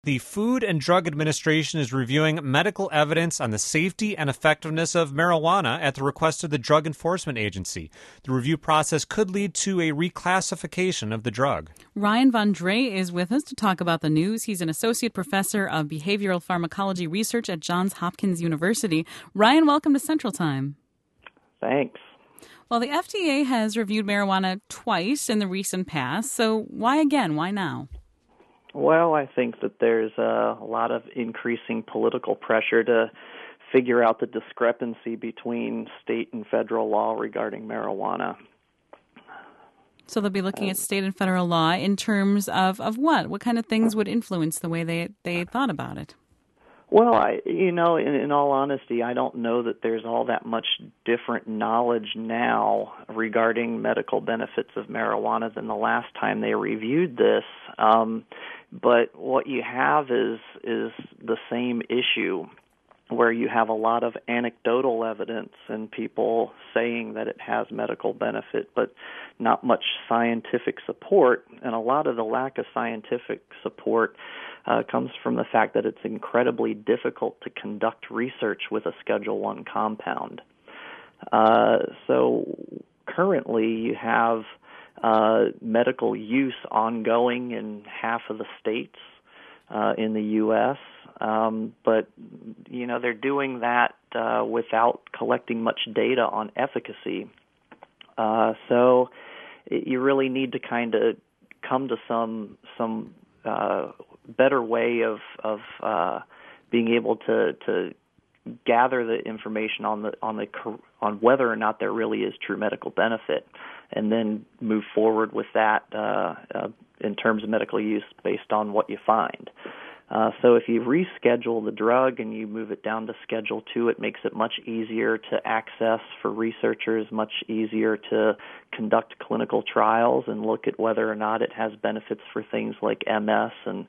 The Food and Drug Administration is reviewing medical evidence on the safety and effectiveness of marijuana at the request of the Drug Enforcement Agency. The review process could lead to a reclassification of the drug. Ryan Von Drey is with us to talk about the news. He's an associate professor of behavioral pharmacology research at Johns Hopkins University. Ryan, welcome to Central Time. Thanks. Well, the FDA has reviewed marijuana twice in the recent past, so why again? Why now? Well, I think that there's a lot of increasing political pressure to figure out the discrepancy between state and federal law regarding marijuana. So they'll be looking at state and federal law in terms of what? What kind of things would influence the way they thought about it? Well, in all honesty, I don't know that there's all that much different knowledge now regarding medical benefits of marijuana than the last time they reviewed this. But what you have is the same issue where you have a lot of anecdotal evidence and people saying that it has medical benefit, but not much scientific support. And a lot of the lack of scientific support comes from the fact that it's incredibly difficult to conduct research with a Schedule I compound. So currently you have medical use ongoing in half of the states in the U.S., but they're doing that without collecting much data on efficacy. So you really need to kind of come to some better way of being able to gather the information on whether or not there really is true medical benefit, and then move forward with that in terms of medical use based on what you find. So if you reschedule the drug and you move it down to Schedule II, it makes it much easier to access for researchers, much easier to conduct clinical trials and look at whether or not it has benefits for things like MS and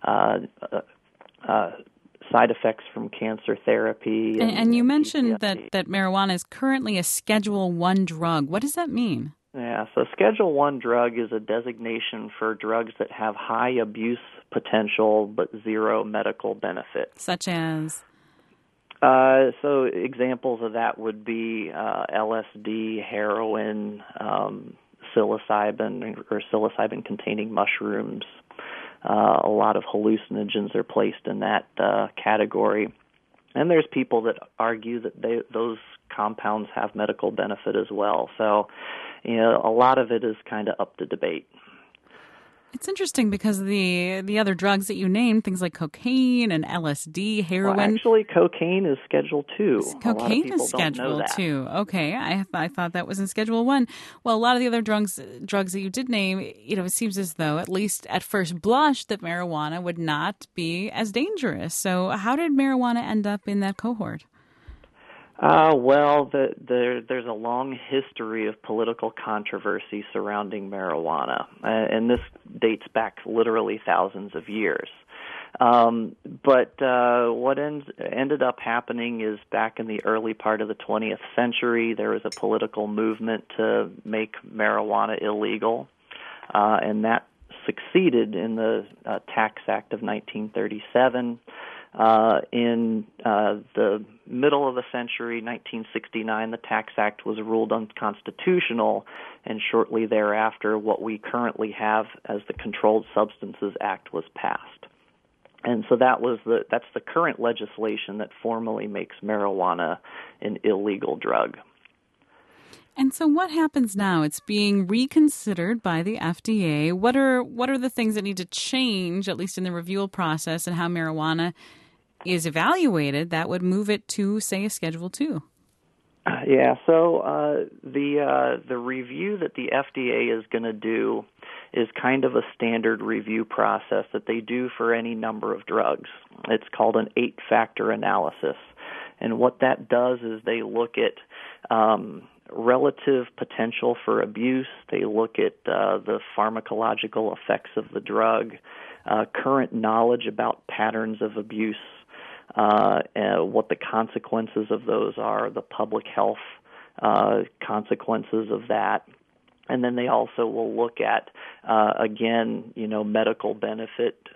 side effects from cancer therapy. And you mentioned that marijuana is currently a Schedule I drug. What does that mean? Yeah, so Schedule I drug is a designation for drugs that have high abuse potential but zero medical benefit. Such as? So examples of that would be LSD, heroin, psilocybin or psilocybin-containing mushrooms. A lot of hallucinogens are placed in that category. And there's people that argue that those compounds have medical benefit as well. So, a lot of it is kind of up to debate. It's interesting because the other drugs that you named, things like cocaine and LSD, heroin. Well, actually, cocaine is Schedule II. Cocaine is Schedule II. Okay, I thought that was in Schedule I. Well, a lot of the other drugs that you did name, it seems as though, at least at first blush, that marijuana would not be as dangerous. So how did marijuana end up in that cohort? Well, there's a long history of political controversy surrounding marijuana, and this dates back literally thousands of years. But what ended up happening is back in the early part of the 20th century, there was a political movement to make marijuana illegal, and that succeeded in the Tax Act of 1937. In the middle of the century, 1969, the Tax Act was ruled unconstitutional, and shortly thereafter, what we currently have as the Controlled Substances Act was passed. And so that's the current legislation that formally makes marijuana an illegal drug. And so what happens now? It's being reconsidered by the FDA. What are the things that need to change, at least in the review process, and how marijuana is evaluated that would move it to, say, a Schedule II? Yeah, so the review that the FDA is going to do is kind of a standard review process that they do for any number of drugs. It's called an 8-factor analysis. And what that does is they look at relative potential for abuse. They look at the pharmacological effects of the drug, current knowledge about patterns of abuse, what the consequences of those are, the public health consequences of that. And then they also will look at, again, medical benefit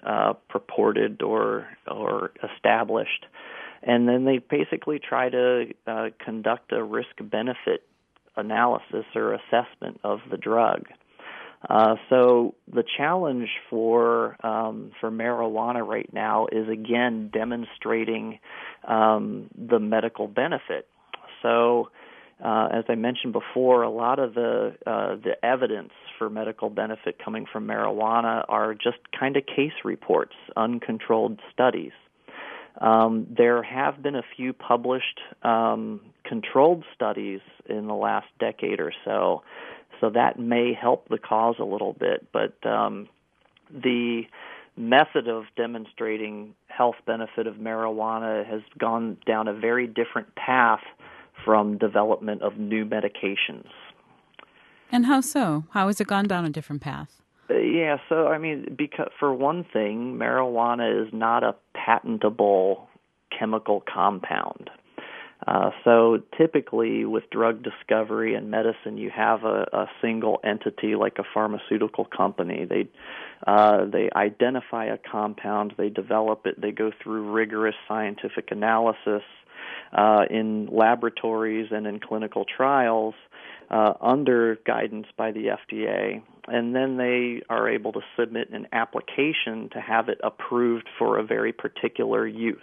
purported or established. And then they basically try to conduct a risk-benefit analysis or assessment of the drug. So the challenge for marijuana right now is, again, demonstrating the medical benefit. So, as I mentioned before, a lot of the evidence for medical benefit coming from marijuana are just kind of case reports, uncontrolled studies. There have been a few published controlled studies in the last decade or so that may help the cause a little bit. But the method of demonstrating health benefit of marijuana has gone down a very different path from development of new medications. And how so? How has it gone down a different path? Yeah, so I mean, because for one thing, marijuana is not a patentable chemical compound. So typically with drug discovery and medicine, you have a single entity like a pharmaceutical company. They identify a compound, they develop it, they go through rigorous scientific analysis in laboratories and in clinical trials under guidance by the FDA, and then they are able to submit an application to have it approved for a very particular use.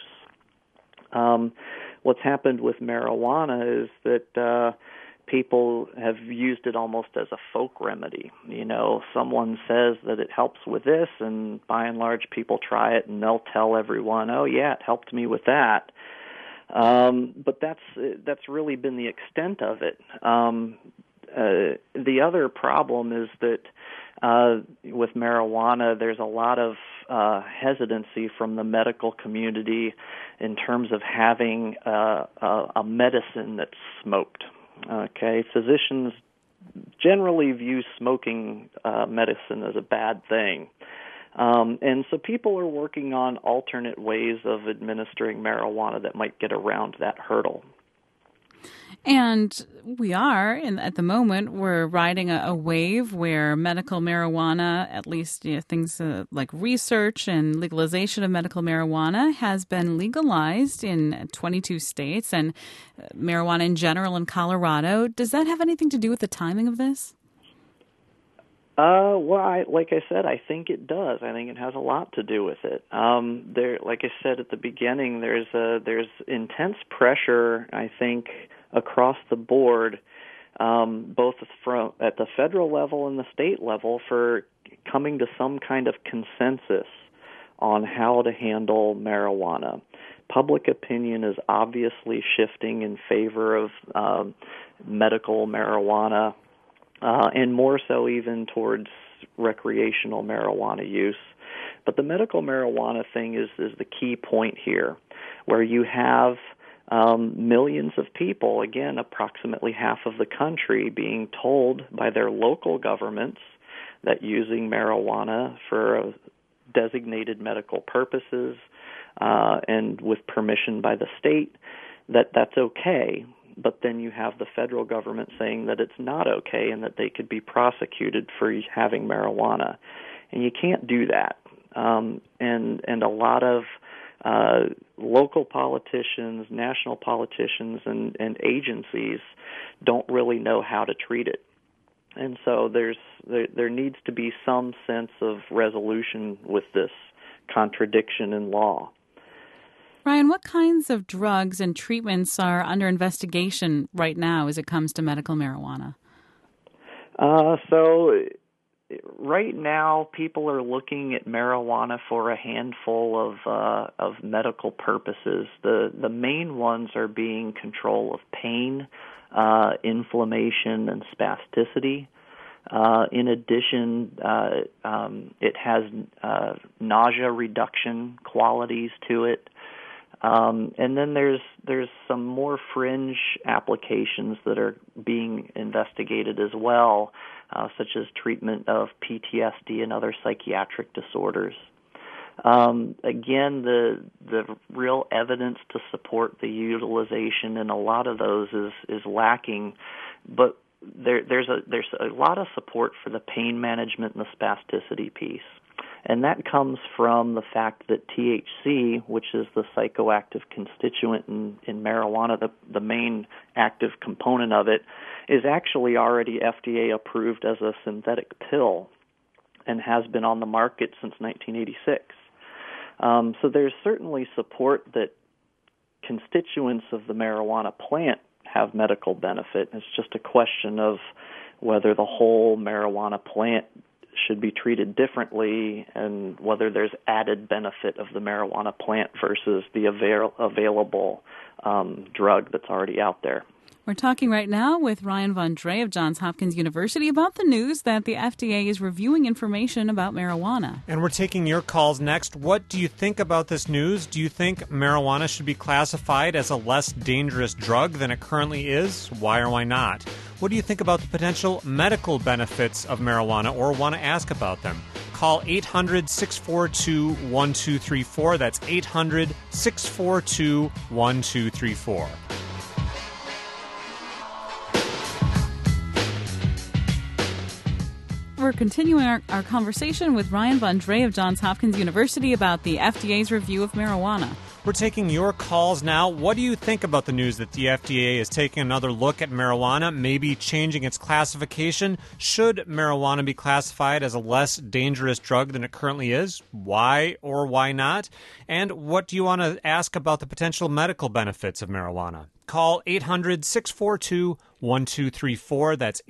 What's happened with marijuana is that people have used it almost as a folk remedy. You know, someone says that it helps with this, and by and large people try it, and they'll tell everyone, oh yeah, it helped me with that. But that's really been the extent of it. The other problem is that with marijuana, there's a lot of hesitancy from the medical community in terms of having a medicine that's smoked. Okay, physicians generally view smoking medicine as a bad thing. And so people are working on alternate ways of administering marijuana that might get around that hurdle. And we are, at the moment, we're riding a wave where medical marijuana, at least things like research and legalization of medical marijuana, has been legalized in 22 states, and marijuana in general in Colorado. Does that have anything to do with the timing of this? Well, like I said, I think it does. I think it has a lot to do with it. Like I said at the beginning, there's intense pressure, I think, across the board, both at the federal level and the state level, for coming to some kind of consensus on how to handle marijuana. Public opinion is obviously shifting in favor of medical marijuana. And more so even towards recreational marijuana use. But the medical marijuana thing is the key point here, where you have millions of people, again, approximately half of the country, being told by their local governments that using marijuana for designated medical purposes and with permission by the state, that's okay. But then you have the federal government saying that it's not okay and that they could be prosecuted for having marijuana. And you can't do that. And a lot of local politicians, national politicians, and agencies don't really know how to treat it. And so there needs to be some sense of resolution with this contradiction in law. Ryan, what kinds of drugs and treatments are under investigation right now as it comes to medical marijuana? So right now, people are looking at marijuana for a handful of medical purposes. The main ones are being control of pain, inflammation, and spasticity. In addition, it has nausea reduction qualities to it. And then there's some more fringe applications that are being investigated as well, such as treatment of PTSD and other psychiatric disorders. Again, the real evidence to support the utilization in a lot of those is lacking, but there's a lot of support for the pain management and the spasticity piece. And that comes from the fact that THC, which is the psychoactive constituent in marijuana, the main active component of it, is actually already FDA approved as a synthetic pill and has been on the market since 1986. So there's certainly support that constituents of the marijuana plant have medical benefit. It's just a question of whether the whole marijuana plant should be treated differently and whether there's added benefit of the marijuana plant versus the available drug that's already out there. We're talking right now with Ryan Vondre of Johns Hopkins University about the news that the FDA is reviewing information about marijuana. And we're taking your calls next. What do you think about this news? Do you think marijuana should be classified as a less dangerous drug than it currently is? Why or why not? What do you think about the potential medical benefits of marijuana or want to ask about them? Call 800-642-1234. That's 800-642-1234. We're continuing our conversation with Ryan Vondre of Johns Hopkins University about the FDA's review of marijuana. We're taking your calls now. What do you think about the news that the FDA is taking another look at marijuana, maybe changing its classification? Should marijuana be classified as a less dangerous drug than it currently is? Why or why not? And what do you want to ask about the potential medical benefits of marijuana? Call 800-642-1234. That's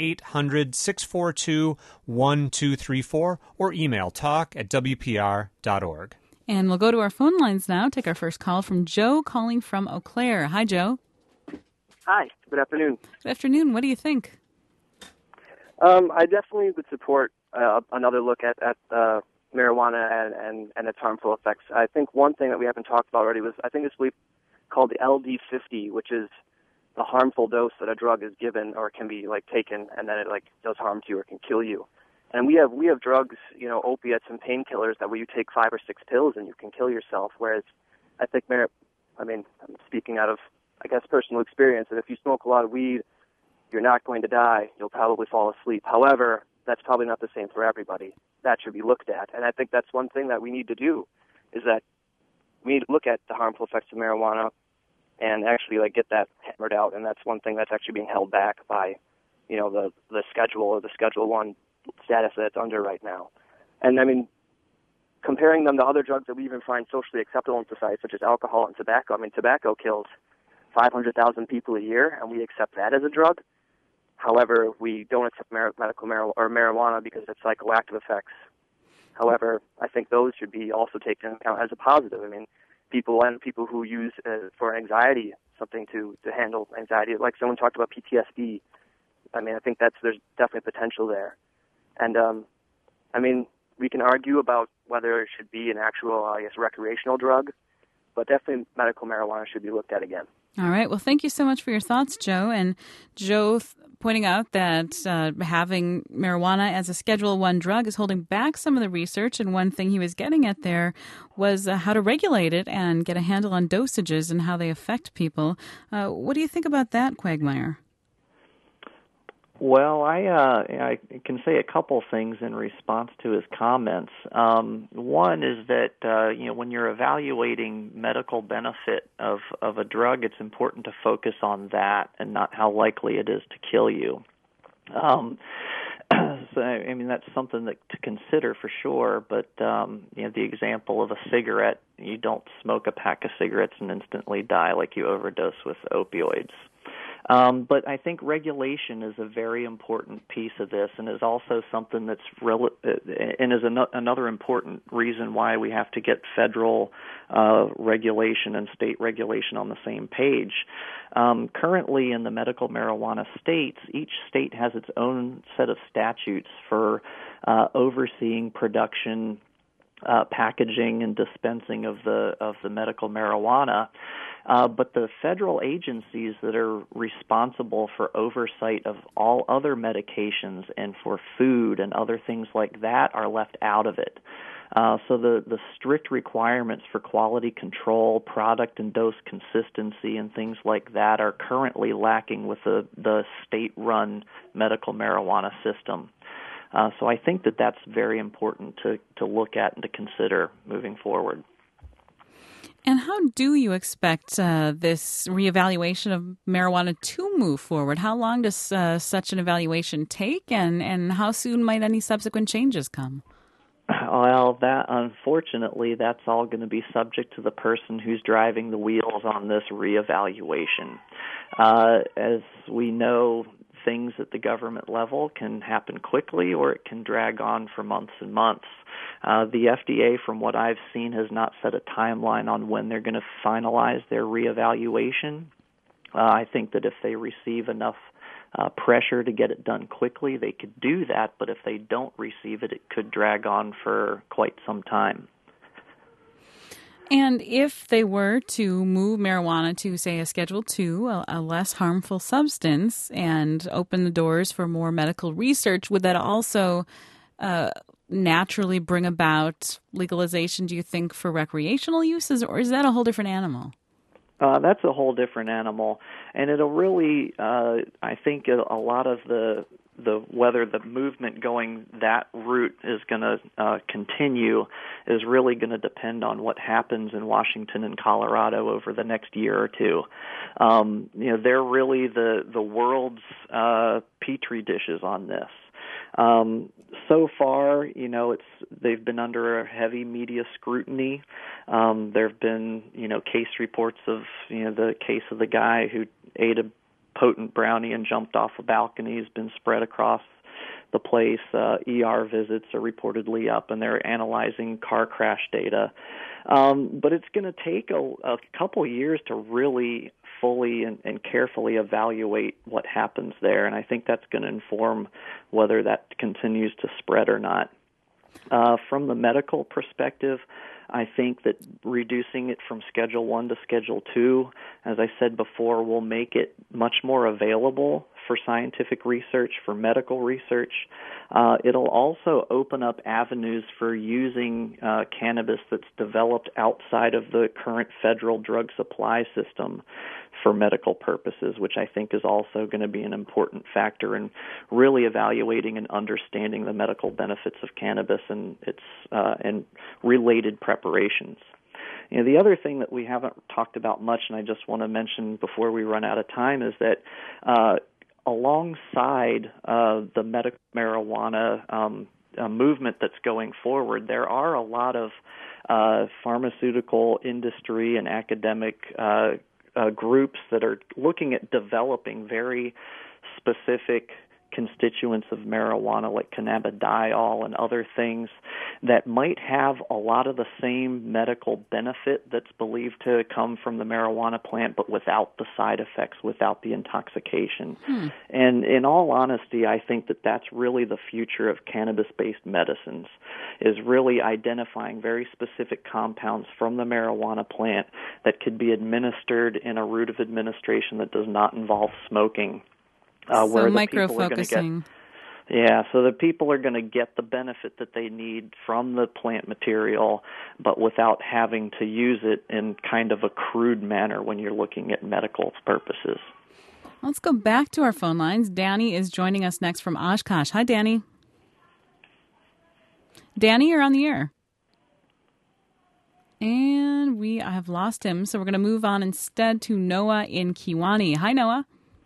800-642-1234. Or email talk@wpr.org. And we'll go to our phone lines now. Take our first call from Joe calling from Eau Claire. Hi, Joe. Hi. Good afternoon. Good afternoon. What do you think? I definitely would support another look at marijuana and its harmful effects. I think one thing that we haven't talked about already was, I think it's called the LD50, which is the harmful dose that a drug is given or can be taken, and then it does harm to you or can kill you. And we have drugs, opiates and painkillers that where you take 5 or 6 pills and you can kill yourself. Whereas I think I'm speaking out of, personal experience, that if you smoke a lot of weed, you're not going to die. You'll probably fall asleep. However, that's probably not the same for everybody. That should be looked at. And I think that's one thing that we need to do, is that we need to look at the harmful effects of marijuana and actually get that hammered out. And that's one thing that's actually being held back by, the schedule or the Schedule 1 status that it's under right now. And comparing them to other drugs that we even find socially acceptable in society, such as alcohol and tobacco. Tobacco kills 500,000 people a year, and we accept that as a drug. However, we don't accept medical marijuana because of its psychoactive effects. However, I think those should be also taken into account as a positive. People who use for anxiety, something to handle anxiety, like someone talked about PTSD. I think there's definitely potential there. And, we can argue about whether it should be an actual, recreational drug, but definitely medical marijuana should be looked at again. All right. Well, thank you so much for your thoughts, Joe. And Joe pointing out that having marijuana as a Schedule I drug is holding back some of the research. And one thing he was getting at there was how to regulate it and get a handle on dosages and how they affect people. What do you think about that, Quagmire? Well, I can say a couple things in response to his comments. One is that when you're evaluating medical benefit of a drug, it's important to focus on that and not how likely it is to kill you. So that's something to consider for sure. But the example of a cigarette, you don't smoke a pack of cigarettes and instantly die like you overdose with opioids. But I think regulation is a very important piece of this, and is also something that's another important reason why we have to get federal regulation and state regulation on the same page. Currently, in the medical marijuana states, each state has its own set of statutes for overseeing production, packaging, and dispensing of the medical marijuana. But the federal agencies that are responsible for oversight of all other medications and for food and other things like that are left out of it. So the strict requirements for quality control, product and dose consistency, and things like that are currently lacking with the state-run medical marijuana system. So I think that that's very important to look at and to consider moving forward. And how do you expect this reevaluation of marijuana to move forward? How long does such an evaluation take, and how soon might any subsequent changes come? Well, that unfortunately, that's all going to be subject to the person who's driving the wheels on this reevaluation. As we know, things at the government level can happen quickly, or it can drag on for months and months. The FDA, from what I've seen, has not set a timeline on when they're going to finalize their reevaluation. I think that if they receive enough pressure to get it done quickly, they could do that, but if they don't receive it, it could drag on for quite some time. And if they were to move marijuana to, say, a Schedule II, a less harmful substance, and open the doors for more medical research, would that also naturally bring about legalization, do you think, for recreational uses, or is that a whole different animal? That's a whole different animal, and it'll really, I think, a lot of the whether the movement going that route is going to continue is really going to depend on what happens in Washington and Colorado over the next year or two. They're really the world's petri dishes on this. So far, they've been under a heavy media scrutiny. There have been, case reports of, the case of the guy who ate a potent brownie and jumped off a balcony has been spread across the place. ER visits are reportedly up, and they're analyzing car crash data. But it's going to take a couple years to really fully and carefully evaluate what happens there, and I think that's going to inform whether that continues to spread or not. From the medical perspective, I think that reducing it from Schedule I to Schedule II, as I said before, will make it much more available for scientific research, for medical research. It'll also open up avenues for using cannabis that's developed outside of the current federal drug supply system for medical purposes, which I think is also going to be an important factor in really evaluating and understanding the medical benefits of cannabis and its and related preparations. The other thing that we haven't talked about much, and I just want to mention before we run out of time, is that alongside the medical marijuana movement that's going forward, there are a lot of pharmaceutical industry and academic groups that are looking at developing very specific constituents of marijuana like cannabidiol and other things that might have a lot of the same medical benefit that's believed to come from the marijuana plant, but without the side effects, without the intoxication. And in all honesty, I think that that's really the future of cannabis-based medicines, is really identifying very specific compounds from the marijuana plant that could be administered in a route of administration that does not involve smoking. So micro-focusing. So the people are going to get the benefit that they need from the plant material, but without having to use it in kind of a crude manner when you're looking at medical purposes. Let's go back to our phone lines. Danny is joining us next from Oshkosh. Hi, Danny. Danny, you're on the air. And we have lost him, so we're going to move on instead to Noah in Kewanee. Hi, Noah.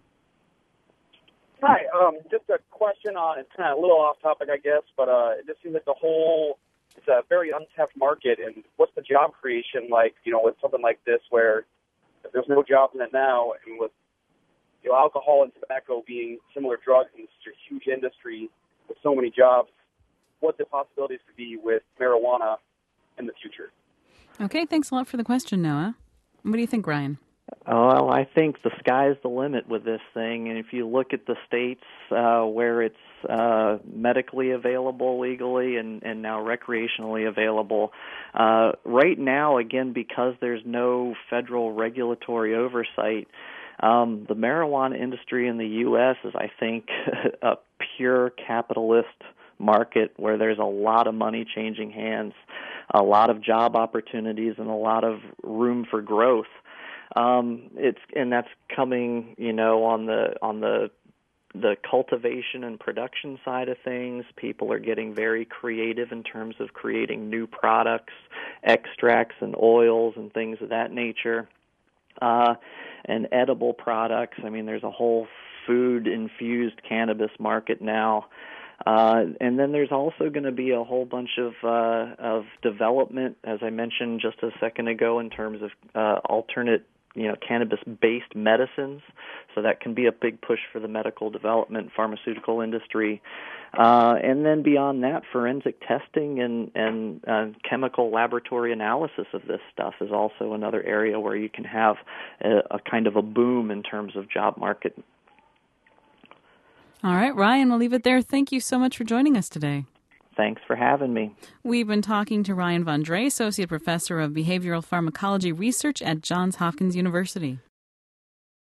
Hi, just a question on, it's kind of a little off topic, I guess, but it just seems like it's a very untapped market, and what's the job creation like, with something like this where if there's no jobs in it now, and with alcohol and tobacco being similar drugs, and it's a huge industry with so many jobs, what the possibilities could be with marijuana in the future? Okay, thanks a lot for the question, Noah. What do you think, Ryan? Well, I think the sky's the limit with this thing, and if you look at the states where it's medically available legally and now recreationally available, right now, again, because there's no federal regulatory oversight, the marijuana industry in the U.S. is, I think, a pure capitalist market where there's a lot of money changing hands, a lot of job opportunities, and a lot of room for growth. That's coming, on the the cultivation and production side of things. People are getting very creative in terms of creating new products, extracts and oils and things of that nature, and edible products. I mean, there's a whole food-infused cannabis market now. And then there's also going to be a whole bunch of development, as I mentioned just a second ago, in terms of alternate, cannabis-based medicines. So that can be a big push for the medical development, pharmaceutical industry. And then beyond that, forensic testing and chemical laboratory analysis of this stuff is also another area where you can have a kind of a boom in terms of job market. All right, Ryan, we'll leave it there. Thank you so much for joining us today. Thanks for having me. We've been talking to Ryan Vondre, Associate Professor of Behavioral Pharmacology Research at Johns Hopkins University.